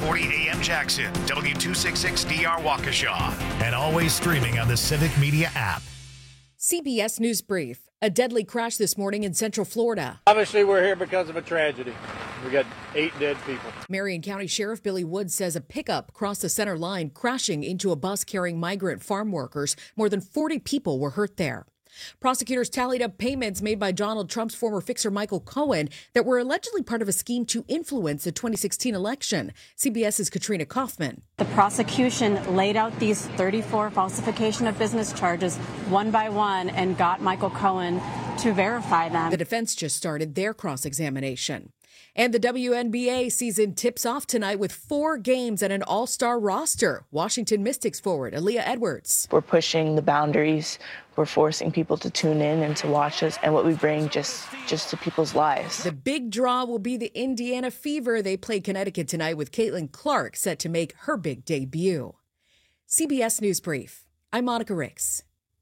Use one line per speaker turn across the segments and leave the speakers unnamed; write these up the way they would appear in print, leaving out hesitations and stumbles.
640 AM Jackson, W266DR Waukesha, and always streaming on the Civic Media app.
CBS News Brief. A deadly crash this morning in Central Florida.
Obviously, we're here because of a tragedy. We got 8 dead people.
Marion County Sheriff Billy Woods says a pickup crossed the center line, crashing into a bus carrying migrant farm workers. More than 40 people were hurt there. Prosecutors tallied up payments made by Donald Trump's former fixer Michael Cohen that were allegedly part of a scheme to influence the 2016 election. CBS's Katrina Kaufman.
The prosecution laid out these 34 falsification of business charges one by one and got Michael Cohen to verify them.
The defense just started their cross-examination. And the WNBA season tips off tonight with 4 games and an all-star roster. Washington Mystics forward Aaliyah Edwards.
We're pushing the boundaries. We're forcing people to tune in and to watch us and what we bring just to people's lives.
The big draw will be the Indiana Fever. They play Connecticut tonight with Caitlin Clark set to make her big debut. CBS News Brief. I'm Monica Ricks.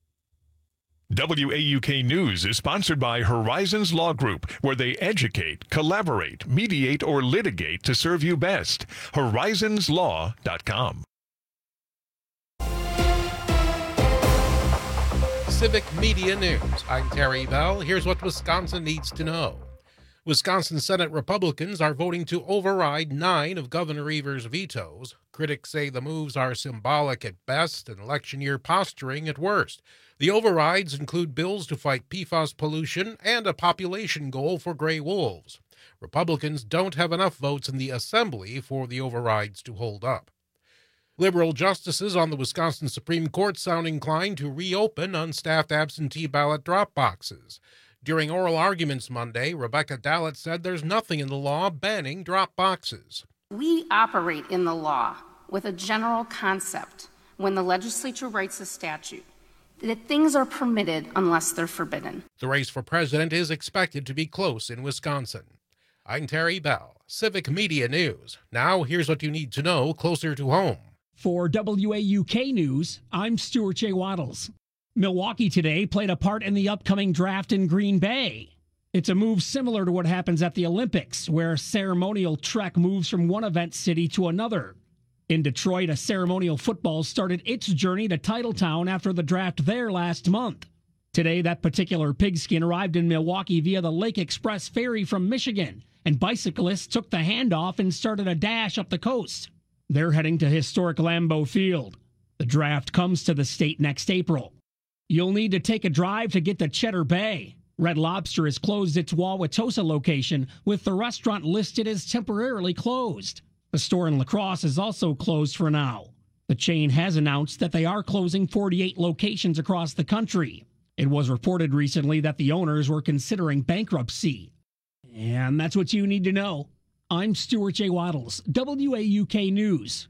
WAUK News is sponsored by Horizons Law Group, where they educate, collaborate, mediate, or litigate to serve you best. Horizonslaw.com.
Civic Media News. I'm Terry Bell. Here's what Wisconsin needs to know. Wisconsin Senate Republicans are voting to override 9 of Governor Evers' vetoes. Critics say the moves are symbolic at best and election year posturing at worst. The overrides include bills to fight PFAS pollution and a population goal for gray wolves. Republicans don't have enough votes in the Assembly for the overrides to hold up. Liberal justices on the Wisconsin Supreme Court sound inclined to reopen unstaffed absentee ballot drop boxes. During oral arguments Monday, Rebecca Dallett said there's nothing in the law banning drop boxes.
We operate in the law with a general concept when the legislature writes a statute that things are permitted unless they're forbidden.
The race for president is expected to be close in Wisconsin. I'm Terry Bell, Civic Media News. Now here's what you need to know closer to home.
For WAUK News, I'm Stuart J. Waddles. Milwaukee today played a part in the upcoming draft in Green Bay. It's a move similar to what happens at the Olympics, where a ceremonial trek moves from one event city to another. In Detroit, a ceremonial football started its journey to Titletown after the draft there last month. Today, that particular pigskin arrived in Milwaukee via the Lake Express ferry from Michigan, and bicyclists took the handoff and started a dash up the coast. They're heading to historic Lambeau Field. The draft comes to the state next April. You'll need to take a drive to get to Cheddar Bay. Red Lobster has closed its Wauwatosa location, with the restaurant listed as temporarily closed. The store in La Crosse is also closed for now. The chain has announced that they are closing 48 locations across the country. It was reported recently that the owners were considering bankruptcy. And that's what you need to know. I'm Stuart J. Waddles, WAUK News.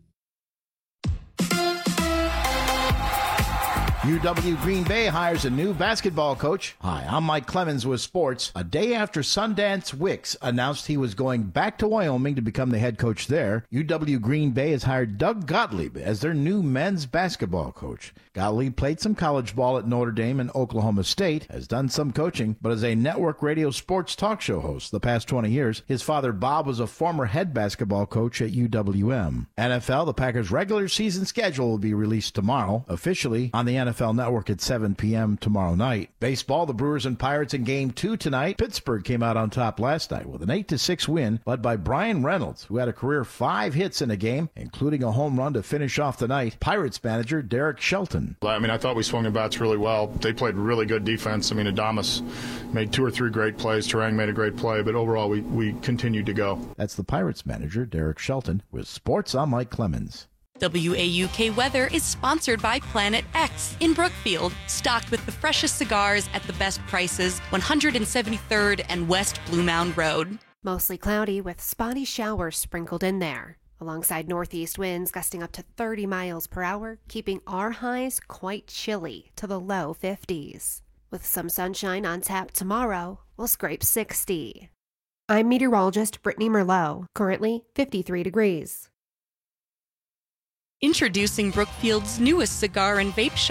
UW Green Bay hires a new basketball coach. Hi, I'm Mike Clemens with sports. A day after Sundance Wicks announced he was going back to Wyoming to become the head coach there, UW Green Bay has hired Doug Gottlieb as their new men's basketball coach. Gottlieb played some college ball at Notre Dame and Oklahoma State, has done some coaching, but as a network radio sports talk show host the past 20 years, his father Bob was a former head basketball coach at UWM. NFL, the Packers' regular season schedule will be released tomorrow, officially on the NFL Network at 7 p.m. tomorrow night. Baseball, the Brewers and Pirates in Game 2 tonight. Pittsburgh came out on top last night with an 8-6 win, led by Brian Reynolds, who had a career 5 hits in a game, including a home run to finish off the night. Pirates manager Derek Shelton.
I thought we swung the bats really well. They played really good defense. Adamas made 2 or 3 great plays. Terang made a great play, but overall we continued to go.
That's the Pirates manager, Derek Shelton. With sports, I'm Mike Clemens.
WAUK Weather is sponsored by Planet X in Brookfield, stocked with the freshest cigars at the best prices, 173rd and West Blue Mound Road.
Mostly cloudy with spotty showers sprinkled in there, alongside northeast winds gusting up to 30 miles per hour, keeping our highs quite chilly to the low 50s. With some sunshine on tap tomorrow, we'll scrape 60. I'm meteorologist Brittany Merlot, currently 53 degrees.
Introducing Brookfield's newest cigar and vape shop,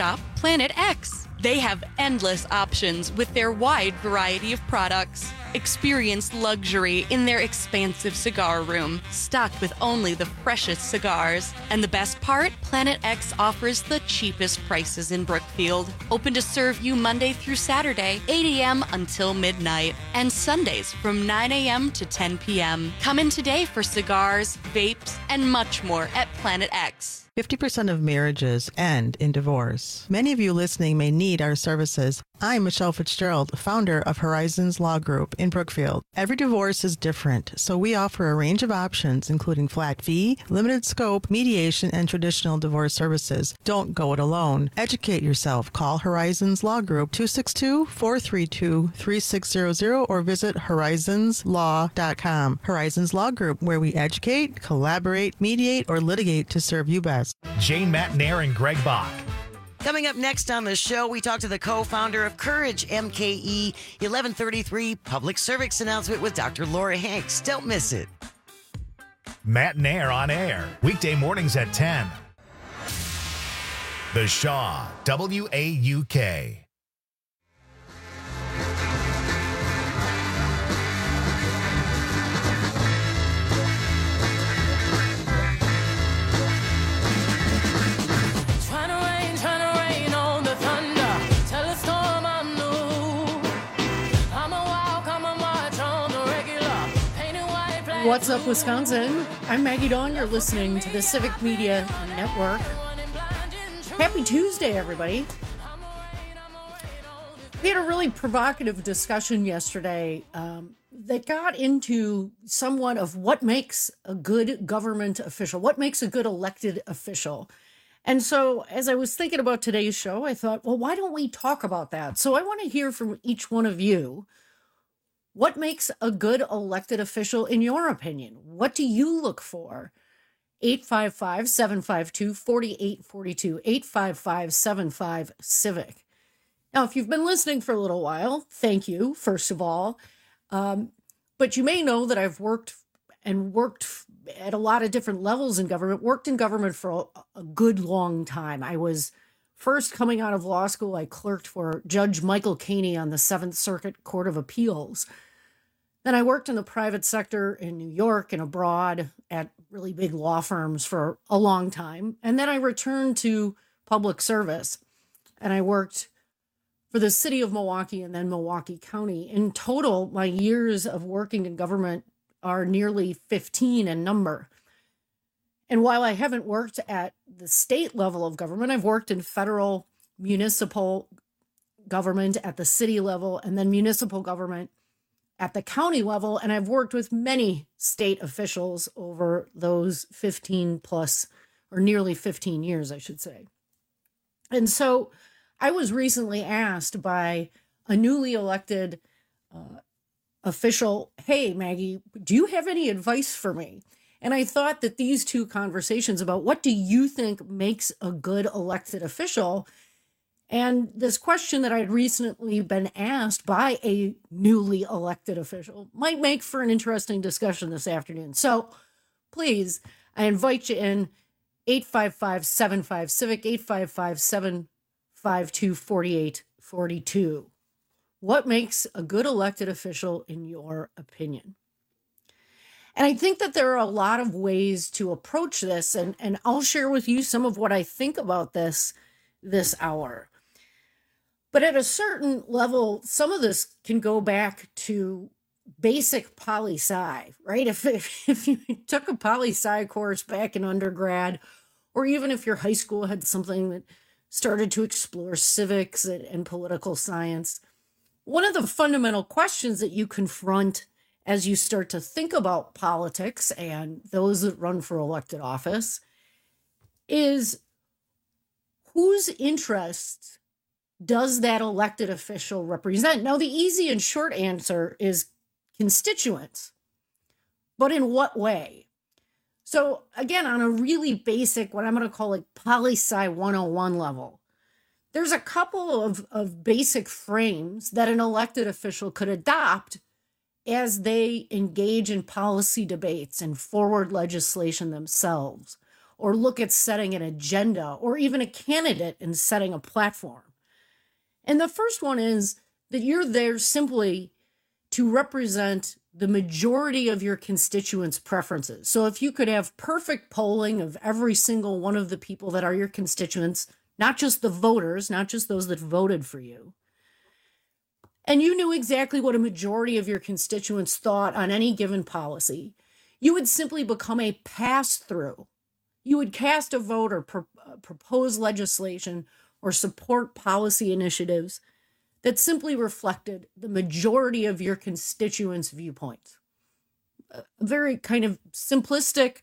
Planet X. They have endless options with their wide variety of products. Experience luxury in their expansive cigar room, stocked with only the freshest cigars. And the best part? Planet X offers the cheapest prices in Brookfield. Open to serve you Monday through Saturday, 8 a.m. until midnight, and Sundays from 9 a.m. to 10 p.m. Come in today for cigars, vapes, and much more at Planet X.
50% of marriages end in divorce. Many of you listening may need our services. I'm Michelle Fitzgerald, founder of Horizons Law Group in Brookfield. Every divorce is different, so we offer a range of options, including flat fee, limited scope, mediation, and traditional divorce services. Don't go it alone. Educate yourself. Call Horizons Law Group 262-432-3600 or visit horizonslaw.com. Horizons Law Group, where we educate, collaborate, mediate, or litigate to serve you best.
Jane Matnair and Greg Bach.
Coming up next on the show, we talk to the co-founder of Courage MKE, 1133 public service announcement with Dr. Laura Hanks. Don't miss it.
Matnair on air, weekday mornings at 10. The Shaw, WAUK.
What's up, Wisconsin? I'm Maggie Dawn. You're listening to the Civic Media Network. Happy Tuesday, everybody. We had a really provocative discussion yesterday that got into somewhat of what makes a good government official, what makes a good elected official. And so as I was thinking about today's show, I thought, well, why don't we talk about that? So I want to hear from each one of you. What makes a good elected official in your opinion? What do you look for? 855-752-4842, 855-75-CIVIC. Now, if you've been listening for a little while, thank you, first of all. But you may know that I've worked at a lot of different levels in government, worked in government for a good long time. I was first coming out of law school, I clerked for Judge Michael Caney on the 7th Circuit Court of Appeals. Then I worked in the private sector in New York and abroad at really big law firms for a long time. And then I returned to public service and I worked for the city of Milwaukee and then Milwaukee County. In total, my years of working in government are nearly 15 in number. And while I haven't worked at the state level of government, I've worked in federal, municipal government at the city level and then municipal government at the county level, and I've worked with many state officials over those 15 plus, or nearly 15 years, I should say. And so I was recently asked by a newly elected official, hey, Maggie, do you have any advice for me? And I thought that these two conversations about what do you think makes a good elected official, and this question that I'd recently been asked by a newly elected official might make for an interesting discussion this afternoon. So please, I invite you in 855-75-CIVIC, 855-752-4842. What makes a good elected official in your opinion? And I think that there are a lot of ways to approach this, and I'll share with you some of what I think about this hour. But at a certain level, some of this can go back to basic poli-sci, right? If you took a poli-sci course back in undergrad, or even if your high school had something that started to explore civics and political science, one of the fundamental questions that you confront as you start to think about politics and those that run for elected office is whose interests does that elected official represent? Now, the easy and short answer is constituents, but in what way? So again, on a really basic, what I'm going to call like poli-sci 101 level, there's a couple of basic frames that an elected official could adopt as they engage in policy debates and forward legislation themselves. or look at setting an agenda, or even a candidate and setting a platform. And the first one is that you're there simply to represent the majority of your constituents' preferences. So if you could have perfect polling of every single one of the people that are your constituents, not just the voters, not just those that voted for you, and you knew exactly what a majority of your constituents thought on any given policy, you would simply become a pass-through. You would cast a vote or propose legislation or support policy initiatives that simply reflected the majority of your constituents' viewpoints. A very kind of simplistic,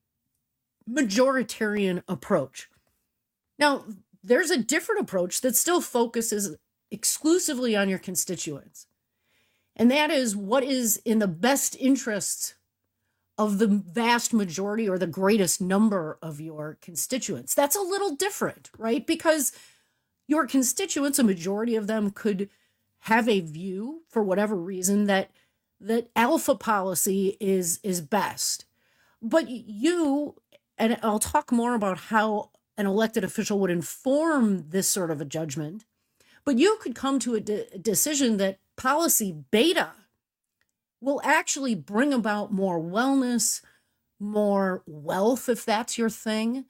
majoritarian approach. Now, there's a different approach that still focuses exclusively on your constituents. And that is what is in the best interests of the vast majority or the greatest number of your constituents. That's a little different, right? Because your constituents, a majority of them, could have a view for whatever reason that alpha policy is best. But you, and I'll talk more about how an elected official would inform this sort of a judgment, but you could come to a decision that policy beta will actually bring about more wellness, more wealth, if that's your thing,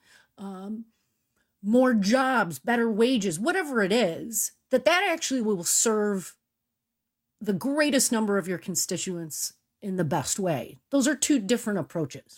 more jobs, better wages, whatever it is, that actually will serve the greatest number of your constituents in the best way. Those are two different approaches.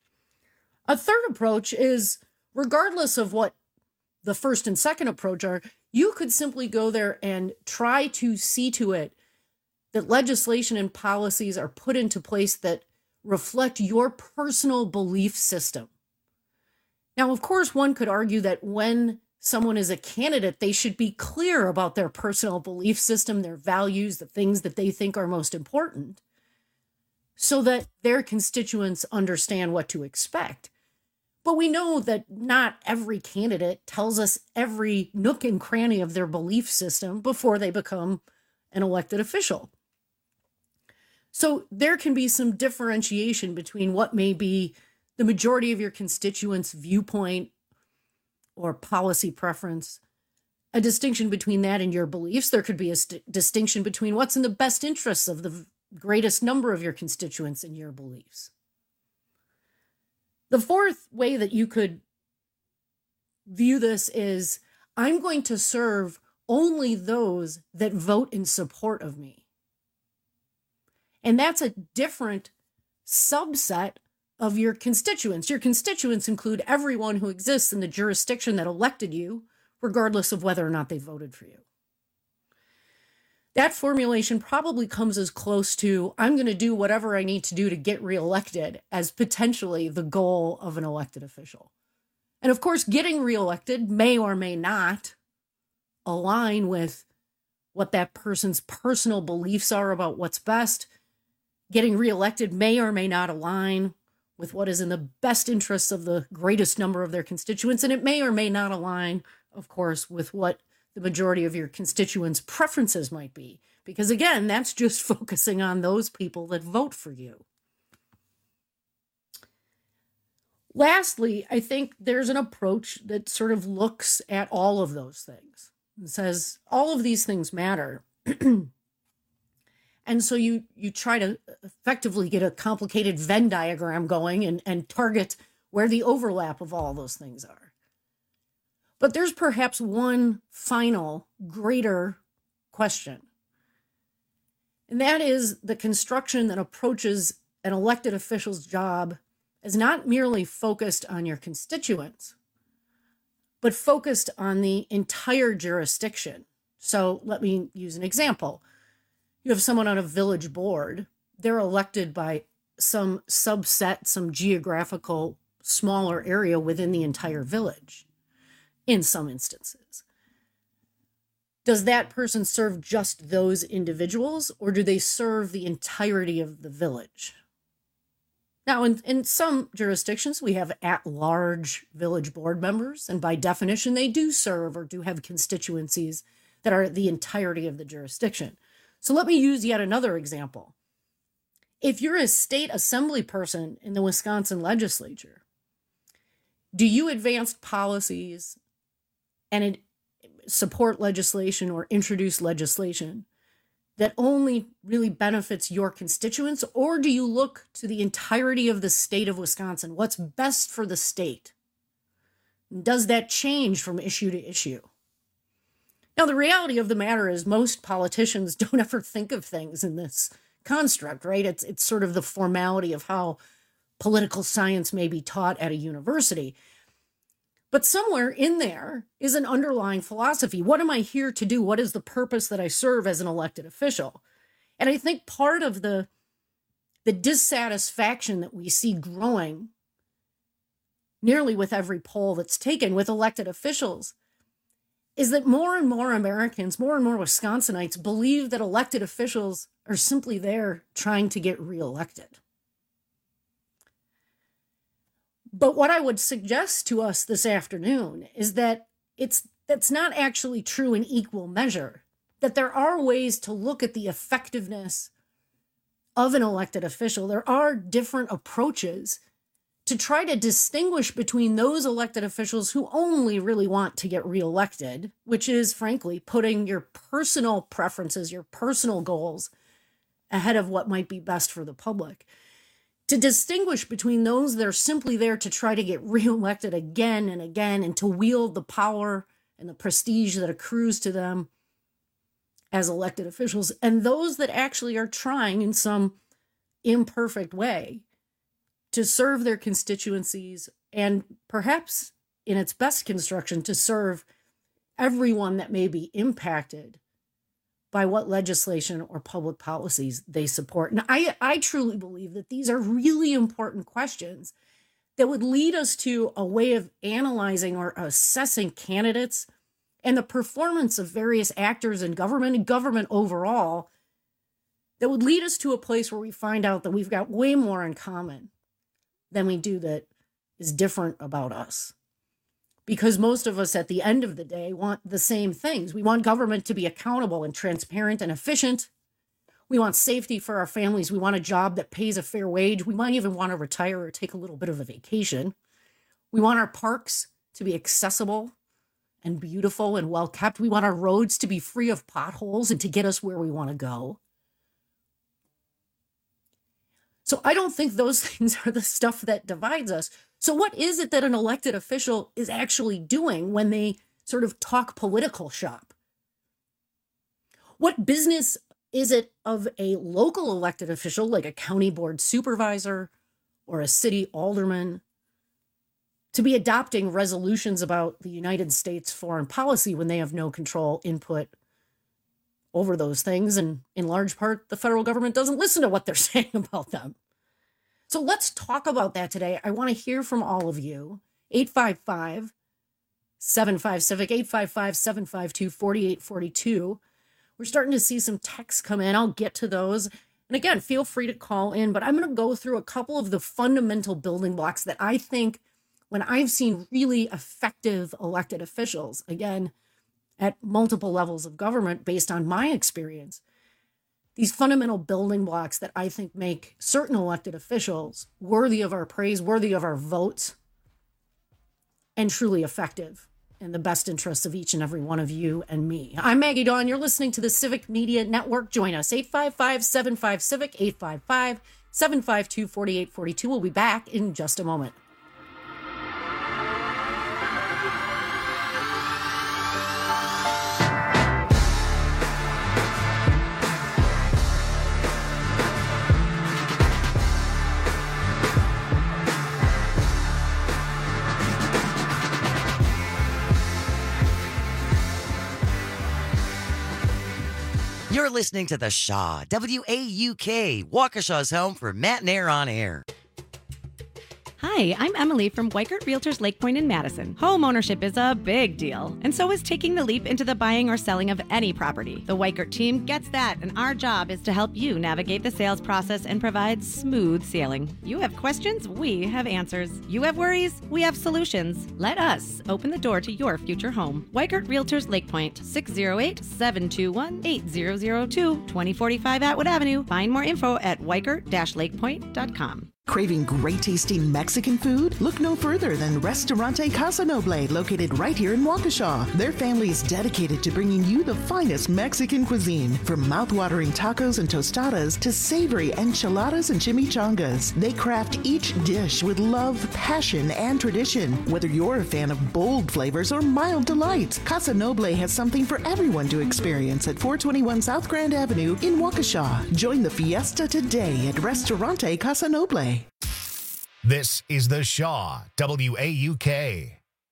A third approach is, regardless of what the first and second approach are, you could simply go there and try to see to it that legislation and policies are put into place that reflect your personal belief system. Now, of course, one could argue that when someone is a candidate, they should be clear about their personal belief system, their values, the things that they think are most important, so that their constituents understand what to expect. But we know that not every candidate tells us every nook and cranny of their belief system before they become an elected official. So there can be some differentiation between what may be the majority of your constituents' viewpoint or policy preference, a distinction between that and your beliefs. There could be a distinction between what's in the best interests of the greatest number of your constituents and your beliefs. The fourth way that you could view this is, I'm going to serve only those that vote in support of me. And that's a different subset of your constituents. Your constituents include everyone who exists in the jurisdiction that elected you, regardless of whether or not they voted for you. That formulation probably comes as close to, I'm going to do whatever I need to do to get reelected, as potentially the goal of an elected official. And of course, getting reelected may or may not align with what that person's personal beliefs are about what's best. Getting reelected may or may not align with what is in the best interests of the greatest number of their constituents. And it may or may not align, of course, with what the majority of your constituents' preferences might be. Because again, that's just focusing on those people that vote for you. Lastly, I think there's an approach that sort of looks at all of those things and says, all of these things matter. And so you try to effectively get a complicated Venn diagram going and target where the overlap of all those things are. But there's perhaps one final, greater question. And that is the construction that approaches an elected official's job as not merely focused on your constituents, but focused on the entire jurisdiction. So let me use an example. You have someone on a village board. They're elected by some subset, some geographical smaller area within the entire village, in some instances. Does that person serve just those individuals, or do they serve the entirety of the village? Now, in some jurisdictions, we have at-large village board members, and by definition, they do serve or do have constituencies that are the entirety of the jurisdiction. So let me use yet another example. If you're a state assembly person in the Wisconsin legislature, Do you advance policies and support legislation or introduce legislation that only really benefits your constituents, or do you look to the entirety of the state of Wisconsin? What's best for the state? Does that change from issue to issue? Now, the reality of the matter is most politicians don't ever think of things in this construct, right? It's sort of the formality of how political science may be taught at a university. But somewhere in there is an underlying philosophy. What am I here to do? What is the purpose that I serve as an elected official? And I think part of the dissatisfaction that we see growing nearly with every poll that's taken with elected officials is that more and more Americans, more and more Wisconsinites believe that elected officials are simply there trying to get reelected. But what I would suggest to us this afternoon is that that's not actually true in equal measure, that there are ways to look at the effectiveness of an elected official. There are different approaches to try to distinguish between those elected officials who only really want to get reelected, which is, frankly, putting your personal preferences, your personal goals ahead of what might be best for the public. To distinguish between those that are simply there to try to get reelected again and again and to wield the power and the prestige that accrues to them as elected officials, and those that actually are trying in some imperfect way to serve their constituencies and perhaps in its best construction to serve everyone that may be impacted by what legislation or public policies they support. And I truly believe that these are really important questions that would lead us to a way of analyzing or assessing candidates and the performance of various actors in government and government overall that would lead us to a place where we find out that we've got way more in common than we do that is different about us. Because most of us at the end of the day want the same things. We want government to be accountable and transparent and efficient. We want safety for our families. We want a job that pays a fair wage. We might even want to retire or take a little bit of a vacation. We want our parks to be accessible and beautiful and well kept. We want our roads to be free of potholes and to get us where we want to go. So I don't think those things are the stuff that divides us. So what is it that an elected official is actually doing when they sort of talk political shop? What business is it of a local elected official like a county board supervisor or a city alderman to be adopting resolutions about the United States foreign policy when they have no control, input over those things? And in large part, the federal government doesn't listen to what they're saying about them. So let's talk about that today. I want to hear from all of you. 855-75-CIVIC, 855-752-4842. We're starting to see some texts come in. I'll get to those. And again, feel free to call in, but I'm going to go through a couple of the fundamental building blocks that I think when I've seen really effective elected officials, again, at multiple levels of government based on my experience, these fundamental building blocks that I think make certain elected officials worthy of our praise, worthy of our votes, and truly effective in the best interests of each and every one of you and me. I'm Maggie Dawn. You're listening to the Civic Media Network. Join us, 855-75-CIVIC, 855-752-4842. We'll be back in just a moment.
You're listening to The Shaw, WAUK, Waukesha's home for Matt and Air on Air.
Hi, I'm Emily from Weikert Realtors Lake Point in Madison. Home ownership is a big deal, and so is taking the leap into the buying or selling of any property. The Weikert team gets that, and our job is to help you navigate the sales process and provide smooth sailing. You have questions, we have answers. You have worries, we have solutions. Let us open the door to your future home. Weikert Realtors Lake Point, 608-721-8002, 2045 Atwood Avenue. Find more info at weikert-lakepoint.com.
Craving great tasting Mexican food? Look no further than Restaurante Casa Noble, located right here in Waukesha. Their family is dedicated to bringing you the finest Mexican cuisine, from mouth-watering tacos and tostadas to savory enchiladas and chimichangas. They craft each dish with love, passion, and tradition. Whether you're a fan of bold flavors or mild delights, Casa Noble has something for everyone to experience at 421 South Grand Avenue in Waukesha. Join the fiesta today at Restaurante Casa Noble.
This is The Shaw, WAUK.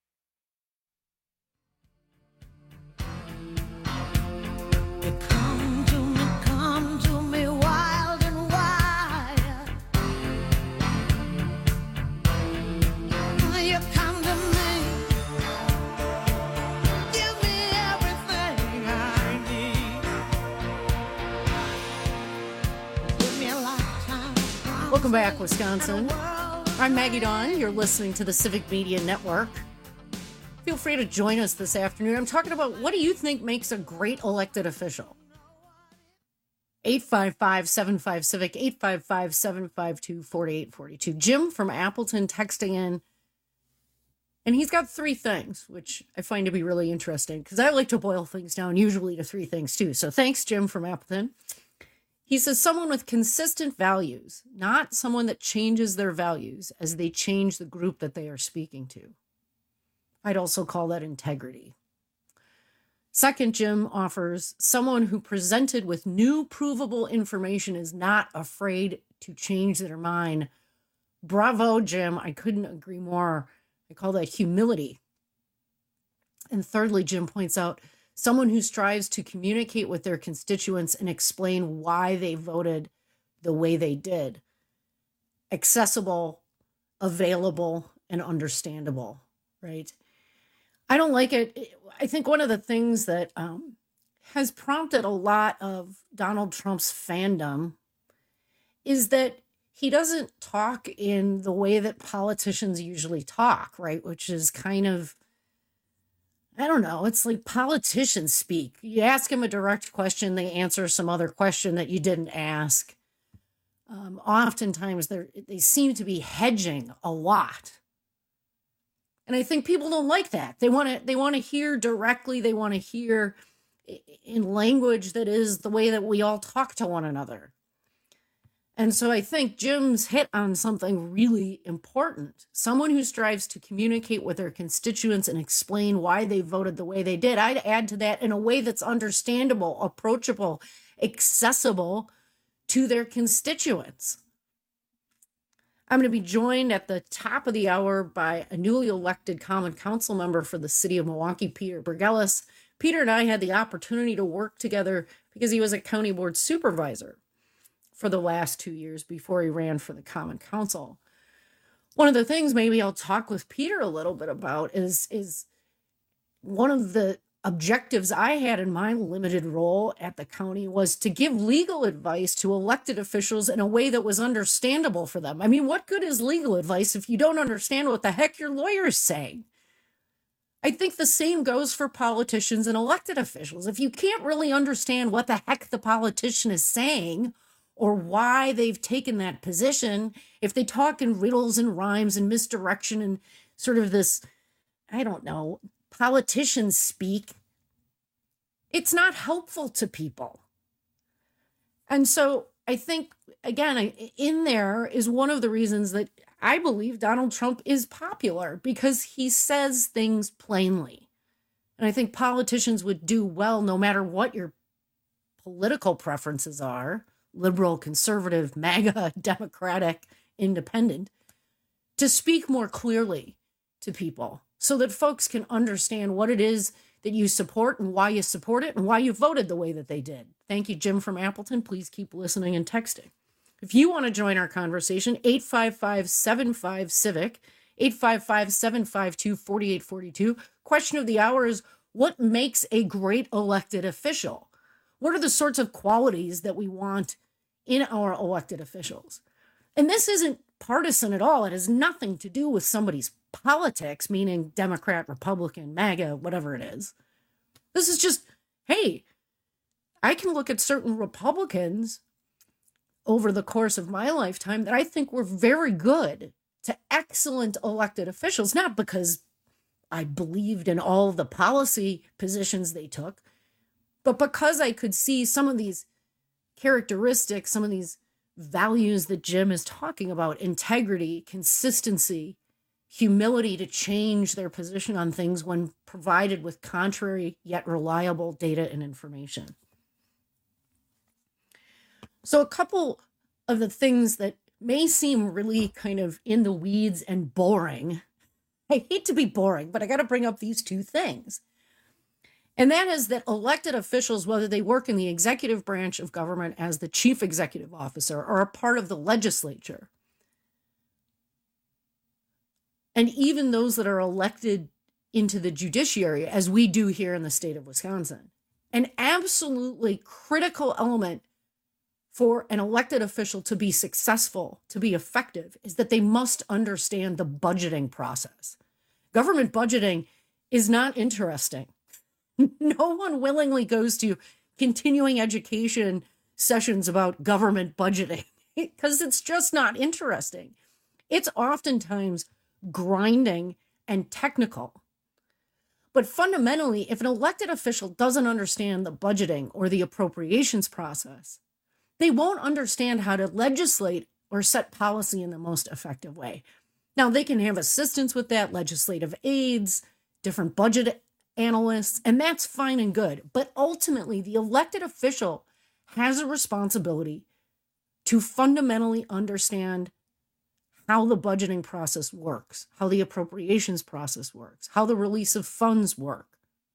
Come to me wild and wild. You come to me, give me everything I need. Give me a lifetime. Welcome back, Wisconsin. I'm Maggie Dawn. You're listening to the Civic Media Network. Feel free to join us this afternoon. I'm talking about, what do you think makes a great elected official? 855-75-CIVIC, 855-752-4842. Jim from Appleton texting in, and he's got 3 things, which I find to be really interesting, because I like to boil things down usually to 3 things too. So thanks, Jim from Appleton. He says someone with consistent values, not someone that changes their values as they change the group that they are speaking to. I'd also call that integrity. Second, Jim offers someone who, presented with new provable information, is not afraid to change their mind. Bravo, Jim. I couldn't agree more. I call that humility. And thirdly, Jim points out someone who strives to communicate with their constituents and explain why they voted the way they did. Accessible, available, and understandable, right? I don't like it. I think one of the things that has prompted a lot of Donald Trump's fandom is that he doesn't talk in the way that politicians usually talk, right? Which is kind of, I don't know, it's like politicians speak. You ask them a direct question, they answer some other question that you didn't ask. Oftentimes they seem to be hedging a lot. And I think people don't like that. They want to hear directly. They want to hear in language that is the way that we all talk to one another. And so I think Jim's hit on something really important. Someone who strives to communicate with their constituents and explain why they voted the way they did. I'd add to that in a way that's understandable, approachable, accessible to their constituents. I'm going to be joined at the top of the hour by a newly elected Common Council member for the city of Milwaukee, Peter Bergelis. Peter and I had the opportunity to work together because he was a county board supervisor for the last 2 years before he ran for the Common Council. One of the things maybe I'll talk with Peter a little bit about is one of the objectives I had in my limited role at the county was to give legal advice to elected officials in a way that was understandable for them. I mean, what good is legal advice if you don't understand what the heck your lawyer is saying? I think the same goes for politicians and elected officials. If you can't really understand what the heck the politician is saying or why they've taken that position, if they talk in riddles and rhymes and misdirection and sort of this, I don't know, politicians speak, it's not helpful to people. And so I think, again, in there is one of the reasons that I believe Donald Trump is popular, because he says things plainly. And I think politicians would do well, no matter what your political preferences are, liberal, conservative, MAGA, Democratic, independent, to speak more clearly to people so that folks can understand what it is that you support and why you support it and why you voted the way that they did. Thank you, Jim from Appleton. Please keep listening and texting. If you want to join our conversation, 855-75-CIVIC, 855-752-4842. Question of the hour is, what makes a great elected official? What are the sorts of qualities that we want in our elected officials? And this isn't partisan at all. It has nothing to do with somebody's politics, meaning Democrat, Republican, MAGA, whatever it is. This is just, hey, I can look at certain Republicans over the course of my lifetime that I think were very good to excellent elected officials, not because I believed in all the policy positions they took, but because I could see some of these characteristics, some of these values that Jim is talking about: integrity, consistency, humility to change their position on things when provided with contrary yet reliable data and information. So a couple of the things that may seem really kind of in the weeds and boring. I hate to be boring, but I got to bring up these two things. And that is that elected officials, whether they work in the executive branch of government as the chief executive officer or a part of the legislature, and even those that are elected into the judiciary, as we do here in the state of Wisconsin, an absolutely critical element for an elected official to be successful, to be effective, is that they must understand the budgeting process. Government budgeting is not interesting. No one willingly goes to continuing education sessions about government budgeting because it's just not interesting. It's oftentimes grinding and technical. But fundamentally, if an elected official doesn't understand the budgeting or the appropriations process, they won't understand how to legislate or set policy in the most effective way. Now, they can have assistance with that, legislative aides, different budget analysts, and that's fine and good. But ultimately, the elected official has a responsibility to fundamentally understand how the budgeting process works, how the appropriations process works, how the release of funds work.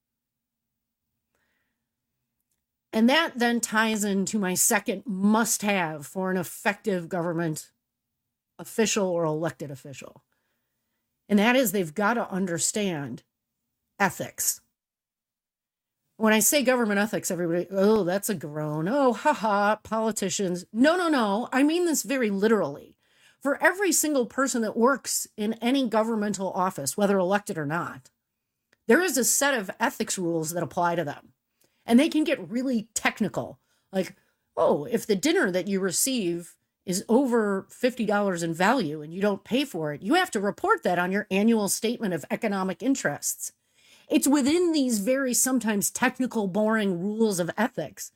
And that then ties into my second must-have for an effective government official or elected official. And that is they've got to understand ethics. When I say government ethics, everybody, oh, that's a groan. Oh, haha, politicians. No. I mean this very literally. For every single person that works in any governmental office, whether elected or not, there is a set of ethics rules that apply to them. And they can get really technical. Like, oh, if the dinner that you receive is over $50 in value and you don't pay for it, you have to report that on your annual statement of economic interests. It's within these very sometimes technical, boring rules of ethics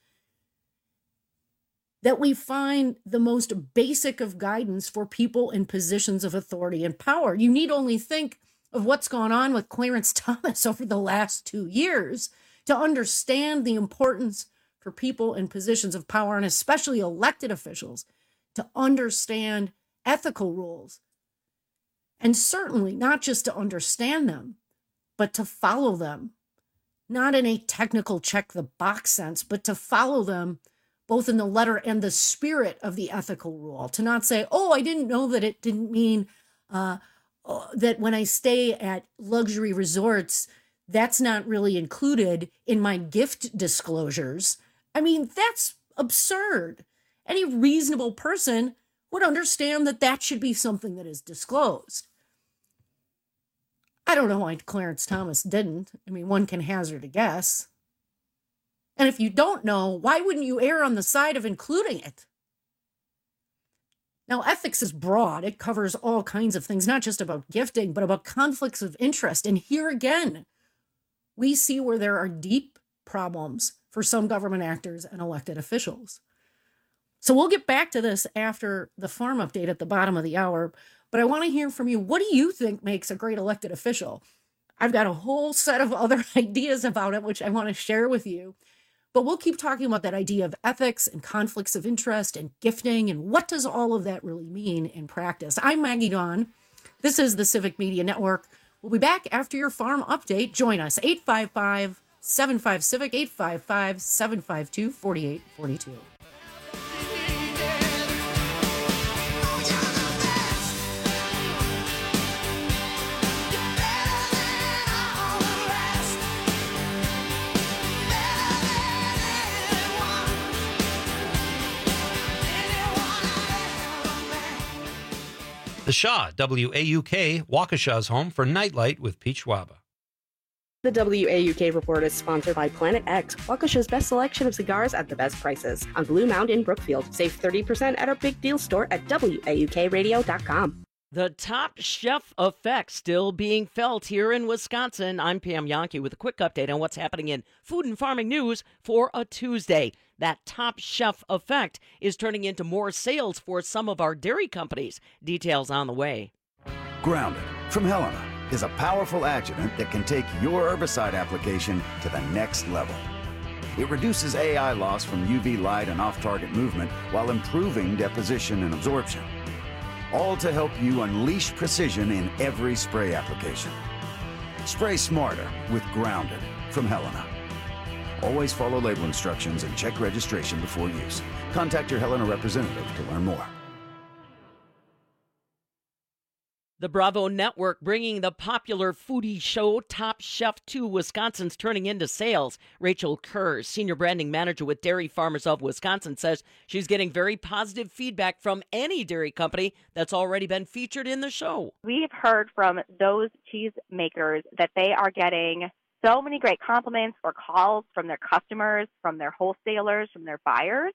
that we find the most basic of guidance for people in positions of authority and power. You need only think of what's gone on with Clarence Thomas over the last 2 years to understand the importance for people in positions of power, and especially elected officials, to understand ethical rules. And certainly not just to understand them, but to follow them. Not in a technical check the box sense, but to follow them both in the letter and the spirit of the ethical rule. To not say, oh, I didn't know that it didn't mean that when I stay at luxury resorts, that's not really included in my gift disclosures. I mean, that's absurd. Any reasonable person would understand that that should be something that is disclosed. I don't know why Clarence Thomas didn't. I mean, one can hazard a guess. And if you don't know, why wouldn't you err on the side of including it? Now, ethics is broad. It covers all kinds of things, not just about gifting, but about conflicts of interest. And here again, we see where there are deep problems for some government actors and elected officials. So we'll get back to this after the farm update at the bottom of the hour. But I want to hear from you. What do you think makes a great elected official? I've got a whole set of other ideas about it, which I want to share with you. But we'll keep talking about that idea of ethics and conflicts of interest and gifting and what does all of that really mean in practice. I'm Maggie Dawn. This is the Civic Media Network. We'll be back after your farm update. Join us, 855-75-CIVIC, 855-752-4842.
The Shaw, WAUK, Waukesha's home for Nightlight with Pete Schwaba. The WAUK Report is sponsored by Planet X, Waukesha's best selection of cigars at the best prices. On Blue Mound in Brookfield. Save 30% at our Big Deal store at WAUKradio.com.
The Top Chef effect still being felt here in Wisconsin. I'm Pam Yonke with a quick update on what's happening in food and farming news for a Tuesday. That Top Chef effect is turning into more sales for some of our dairy companies. Details on the way.
Grounded from Helena is a powerful adjuvant that can take your herbicide application to the next level. It reduces AI loss from UV light and off-target movement while improving deposition and absorption. All to help you unleash precision in every spray application. Spray smarter with Grounded from Helena. Always follow label instructions and check registration before use. Contact your Helena representative to learn more.
The Bravo Network bringing the popular foodie show Top Chef to Wisconsin's turning into sales. Rachel Kerr, Senior Branding Manager with Dairy Farmers of Wisconsin, says she's getting very positive feedback from any dairy company that's already been featured in the show.
We've heard from those cheese makers that they are getting so many great compliments or calls from their customers, from their wholesalers, from their buyers.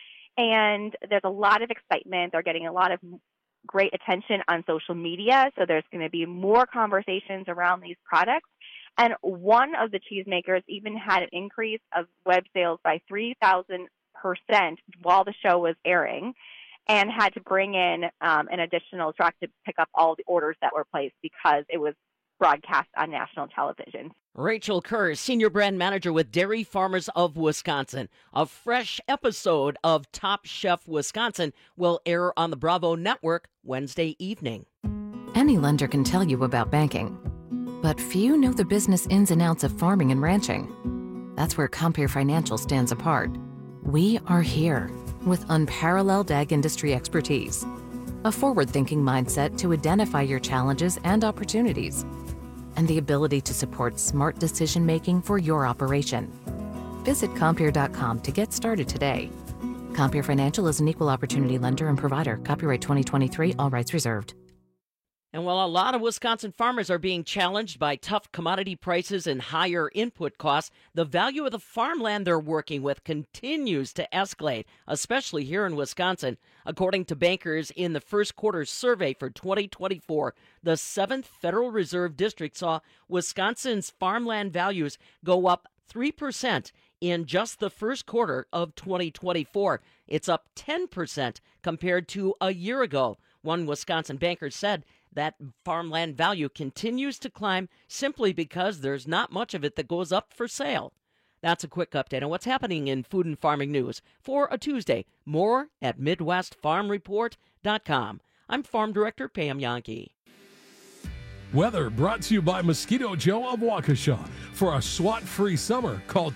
And there's a lot of excitement. They're getting a lot of great attention on social media, so there's going to be more conversations around these products. And one of the cheesemakers even had an increase of web sales by 3,000% while the show was airing, and had to bring in an additional truck to pick up all the orders that were placed because it was broadcast on national television.
Rachel Kerr, Senior Brand Manager with Dairy Farmers of Wisconsin. A fresh episode of Top Chef Wisconsin will air on the Bravo Network Wednesday evening.
Any lender can tell you about banking, but few know the business ins and outs of farming and ranching. That's where Compeer Financial stands apart. We are here with unparalleled ag industry expertise, a forward-thinking mindset to identify your challenges and opportunities, and the ability to support smart decision-making for your operation. Visit Compeer.com to get started today. Compeer Financial is an equal opportunity lender and provider. Copyright 2023, all rights reserved.
And while a lot of Wisconsin farmers are being challenged by tough commodity prices and higher input costs, the value of the farmland they're working with continues to escalate, especially here in Wisconsin. According to bankers in the first quarter survey for 2024, the 7th Federal Reserve District saw Wisconsin's farmland values go up 3% in just the first quarter of 2024. It's up 10% compared to a year ago. One Wisconsin banker said that farmland value continues to climb simply because there's not much of it that goes up for sale. That's a quick update on what's happening in food and farming news for a Tuesday. More at MidwestFarmReport.com. I'm Farm Director Pam Yonke.
Weather brought to you by Mosquito Joe of Waukesha. For a SWAT-free summer, call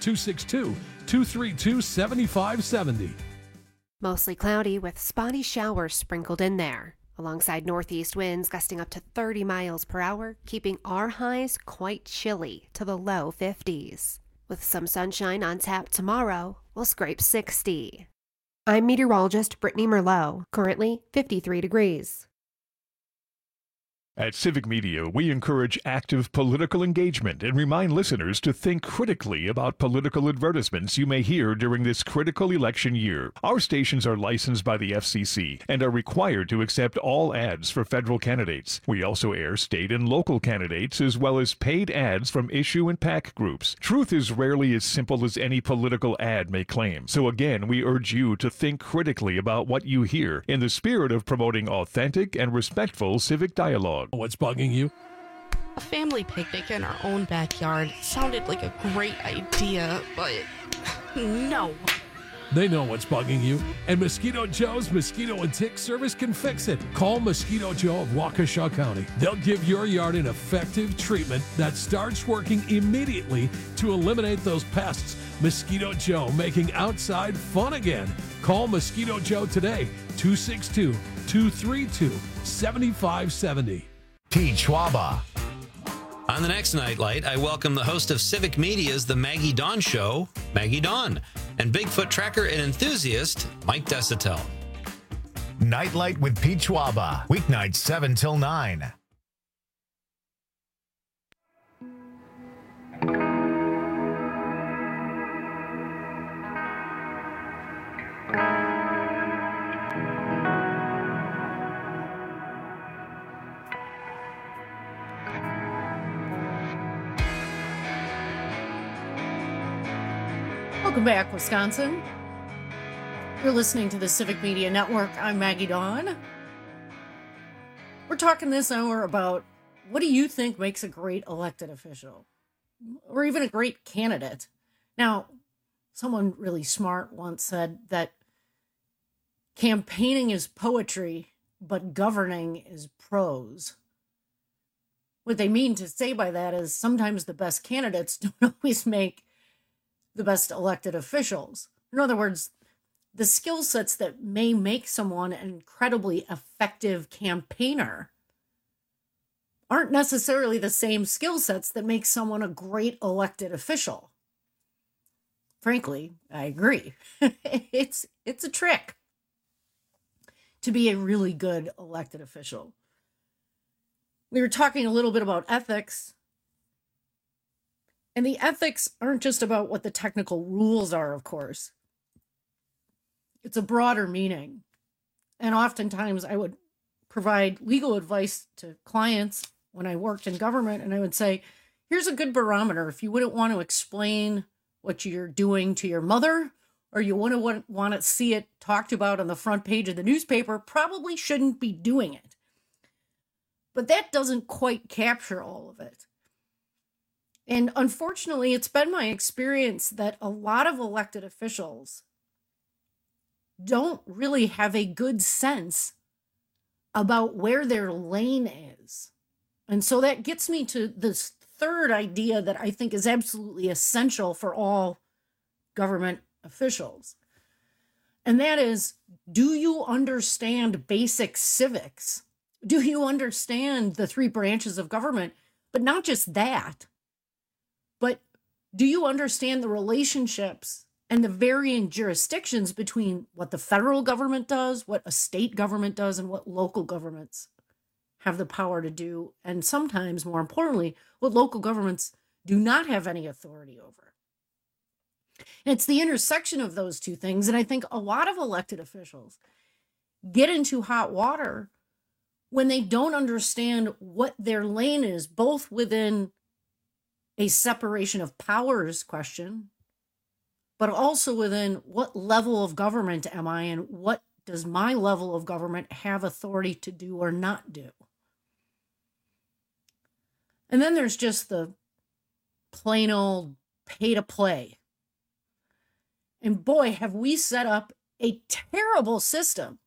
262-232-7570.
Mostly cloudy with spotty showers sprinkled in there, alongside northeast winds gusting up to 30 miles per hour, keeping our highs quite chilly to the low 50s. With some sunshine on tap tomorrow, we'll scrape 60. I'm meteorologist Brittany Merlot, currently 53 degrees.
At Civic Media, we encourage active political engagement and remind listeners to think critically about political advertisements you may hear during this critical election year. Our stations are licensed by the FCC and are required to accept all ads for federal candidates. We also air state and local candidates as well as paid ads from issue and PAC groups. Truth is rarely as simple as any political ad may claim. So again, we urge you to think critically about what you hear in the spirit of promoting authentic and respectful civic dialogue.
What's bugging you?
A family picnic in our own backyard sounded like a great idea, but no.
They know what's bugging you, and Mosquito Joe's Mosquito and Tick Service can fix it. Call Mosquito Joe of Waukesha County. They'll give your yard an effective treatment that starts working immediately to eliminate those pests. Mosquito Joe, making outside fun again. Call Mosquito Joe today, 262-232-7570.
Pete Schwaba.
On the next Nightlight, I welcome the host of Civic Media's The Maggie Dawn Show, Maggie Dawn, and Bigfoot tracker and enthusiast, Mike Desitel.
Nightlight with Pete Schwaba, weeknights 7 till 9.
Welcome back, Wisconsin. You're listening to the Civic Media Network. I'm Maggie Dawn. We're talking this hour about what do you think makes a great elected official or even a great candidate? Now, someone really smart once said that campaigning is poetry, but governing is prose. What they mean to say by that is sometimes the best candidates don't always make the best elected officials. In other words, the skill sets that may make someone an incredibly effective campaigner aren't necessarily the same skill sets that make someone a great elected official. Frankly, I agree. It's a trick to be a really good elected official. We were talking a little bit about ethics. And the ethics aren't just about what the technical rules are, of course. It's a broader meaning. And oftentimes I would provide legal advice to clients when I worked in government, and I would say, here's a good barometer. If you wouldn't want to explain what you're doing to your mother, or you wouldn't want to see it talked about on the front page of the newspaper, probably shouldn't be doing it. But that doesn't quite capture all of it. And unfortunately, it's been my experience that a lot of elected officials don't really have a good sense about where their lane is. And so that gets me to this third idea that I think is absolutely essential for all government officials. And that is, do you understand basic civics? Do you understand the three branches of government? But not just that. But do you understand the relationships and the varying jurisdictions between what the federal government does, what a state government does, and what local governments have the power to do? And sometimes, more importantly, what local governments do not have any authority over. And it's the intersection of those two things. And I think a lot of elected officials get into hot water when they don't understand what their lane is, both within a separation of powers question, but also within what level of government am I and what does my level of government have authority to do or not do? And then there's just the plain old pay to play. And boy, have we set up a terrible system.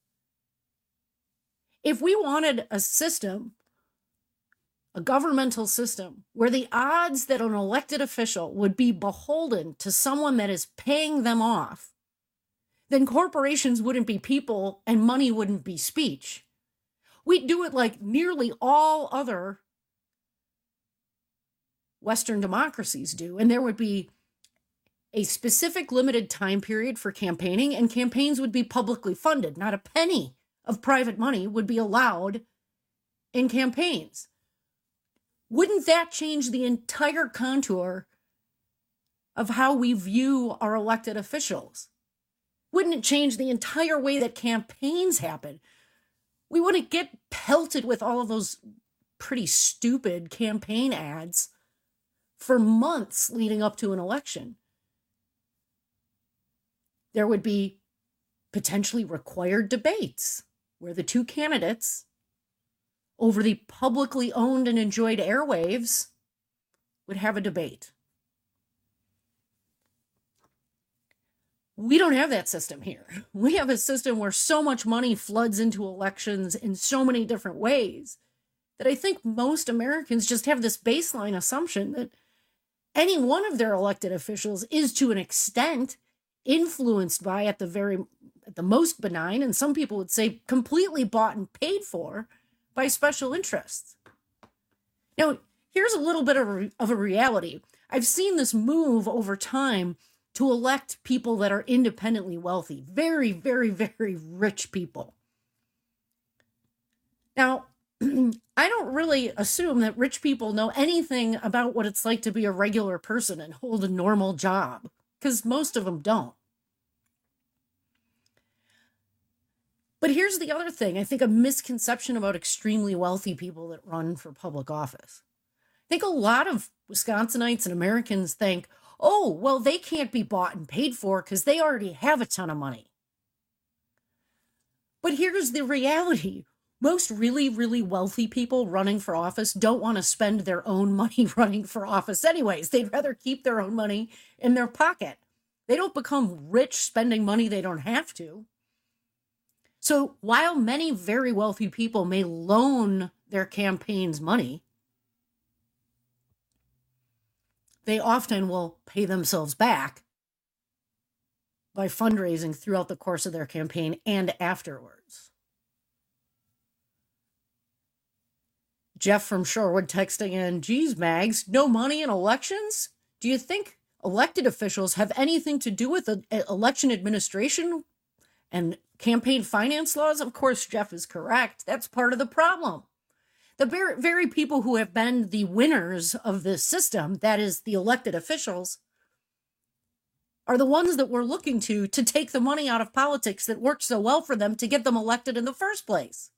If we wanted a system, a governmental system, where the odds that an elected official would be beholden to someone that is paying them off, then corporations wouldn't be people and money wouldn't be speech. We'd do it like nearly all other Western democracies do, and there would be a specific limited time period for campaigning, and campaigns would be publicly funded. Not a penny of private money would be allowed in campaigns. Wouldn't that change the entire contour of how we view our elected officials? Wouldn't it change the entire way that campaigns happen? We wouldn't get pelted with all of those pretty stupid campaign ads for months leading up to an election. There would be potentially required debates where the two candidates over the publicly owned and enjoyed airwaves would have a debate. We don't have that system here. We have a system where so much money floods into elections in so many different ways that I think most Americans just have this baseline assumption that any one of their elected officials is to an extent influenced by, at the most benign, and some people would say completely bought and paid for by special interests. Now, here's a little bit of a reality. I've seen this move over time to elect people that are independently wealthy, very, very, very rich people. Now, I don't really assume that rich people know anything about what it's like to be a regular person and hold a normal job, because most of them don't. But here's the other thing. I think a misconception about extremely wealthy people that run for public office. I think a lot of Wisconsinites and Americans think, oh, well, they can't be bought and paid for because they already have a ton of money. But here's the reality. Most really, really wealthy people running for office don't want to spend their own money running for office anyways. They'd rather keep their own money in their pocket. They don't become rich spending money they don't have to. So while many very wealthy people may loan their campaigns money, they often will pay themselves back by fundraising throughout the course of their campaign and afterwards. Jeff from Shorewood texting in, geez, Mags, no money in elections? Do you think elected officials have anything to do with election administration and campaign finance laws? Of course, Jeff is correct. That's part of the problem. The very people who have been the winners of this system, that is the elected officials, are the ones that we're looking to take the money out of politics that worked so well for them to get them elected in the first place.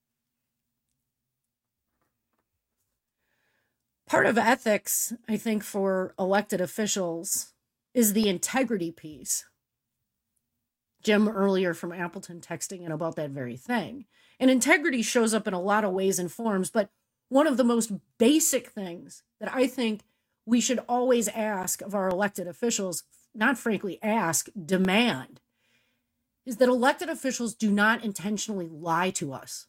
Part of ethics, I think, for elected officials is the integrity piece. Jim earlier from Appleton texting in about that very thing. And integrity shows up in a lot of ways and forms, but one of the most basic things that I think we should always ask of our elected officials, not frankly ask, demand, is that elected officials do not intentionally lie to us.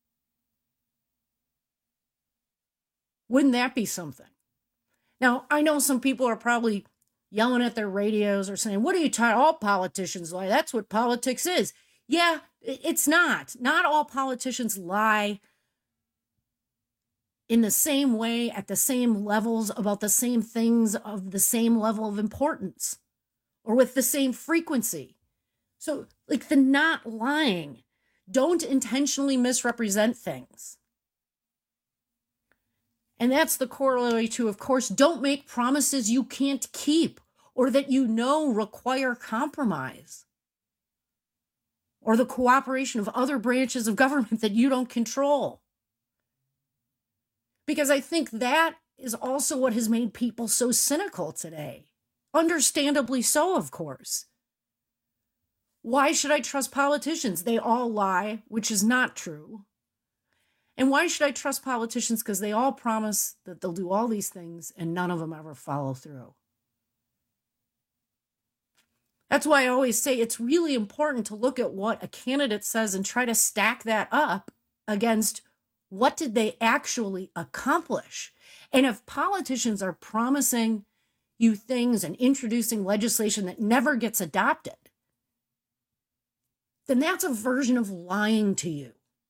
Wouldn't that be something? Now, I know some people are probably yelling at their radios or saying, what are you talking? All politicians lie. That's what politics is. Yeah, it's not. Not all politicians lie in the same way, at the same levels, about the same things of the same level of importance or with the same frequency. So, like the not lying, don't intentionally misrepresent things. And that's the corollary to, of course, don't make promises you can't keep or that you know require compromise or the cooperation of other branches of government that you don't control. Because I think that is also what has made people so cynical today. Understandably so, of course. Why should I trust politicians? They all lie, which is not true. And why should I trust politicians? Because they all promise that they'll do all these things and none of them ever follow through. That's why I always say it's really important to look at what a candidate says and try to stack that up against what did they actually accomplish. And if politicians are promising you things and introducing legislation that never gets adopted, then that's a version of lying to you.